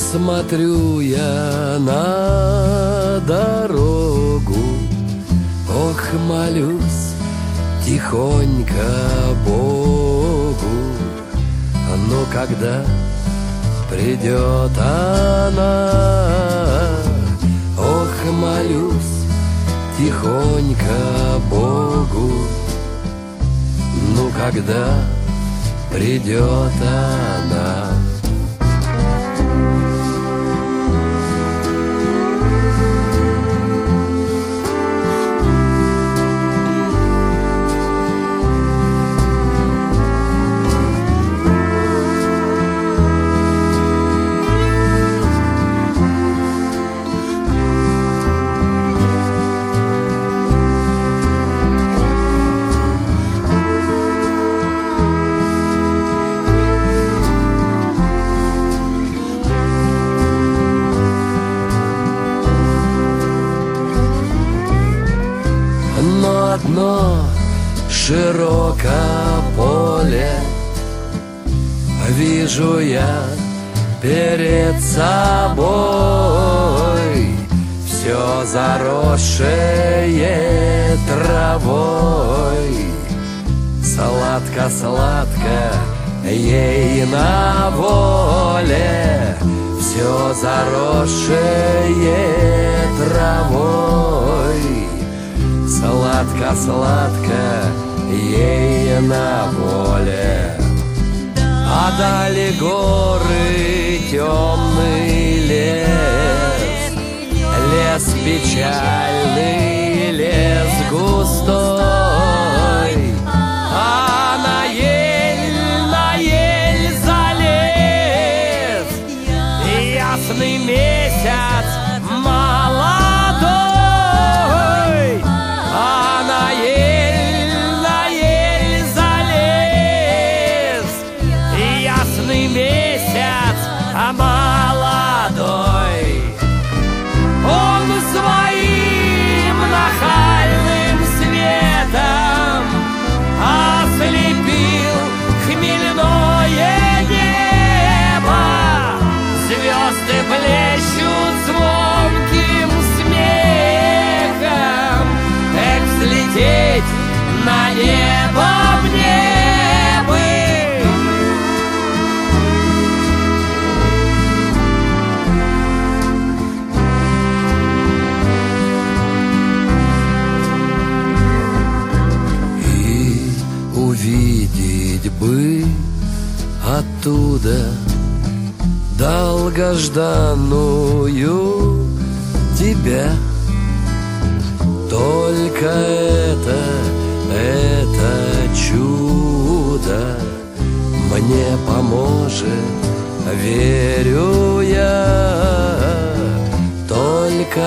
Смотрю я на дорогу, ох, молюсь тихонько Богу. Но когда придет она, ох, молюсь тихонько Богу. Ну, когда придет она. Одно широкое поле вижу я перед собой, все заросшее травой. Сладко-сладко ей на воле, все заросшее травой. Сладко-сладко ей на воле. А дали горы, темный лес, лес печальный, лес густой. А на ель залез ясный месяц молодой. А на ель залез ясный месяц молодой. Он своим нахальным светом ослепил хмельное небо. Звезды блещут звонким смехом. Эх, взлететь на небо мне бы. И увидеть бы оттуда долгожданную тебя. Только это чудо мне поможет, верю я. Только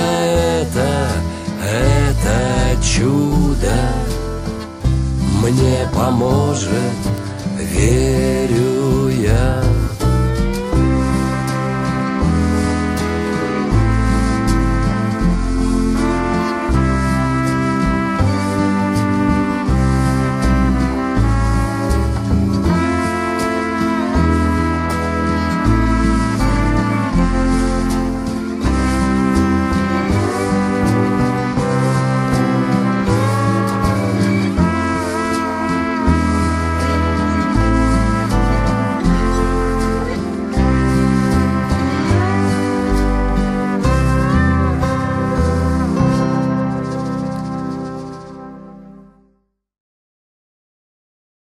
это чудо мне поможет, верю я.